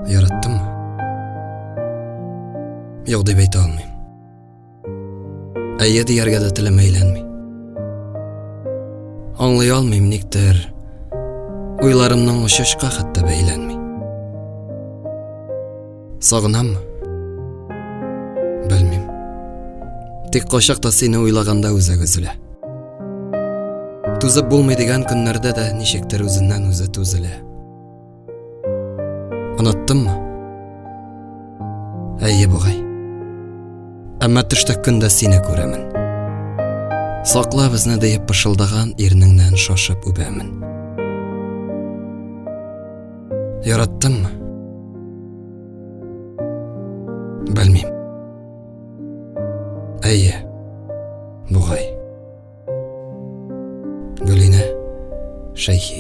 Яраттыммы? Юк дип әйтә алмыйм. Әйе дияргә дә телем әйләнми. Аңлый алмыйм никтер, уйларымның очышка хәтта бәйләнми. Сагынаммы? Белмим. Тик качакта сине уйлаганда үзәк өзелә. Түзеп булмый дигән көннәрдә дә ничектер үзеннән үзе түзелә. Оныттыммы? Әйе бугай. Әмма төштә көндә сине күрәмен. Сакла безне диеп пышылдаган ирнеңнән шашып үбәмен. Яраттыммы? Белмим. Әйе, бугай. Гөлинә Шәйхи.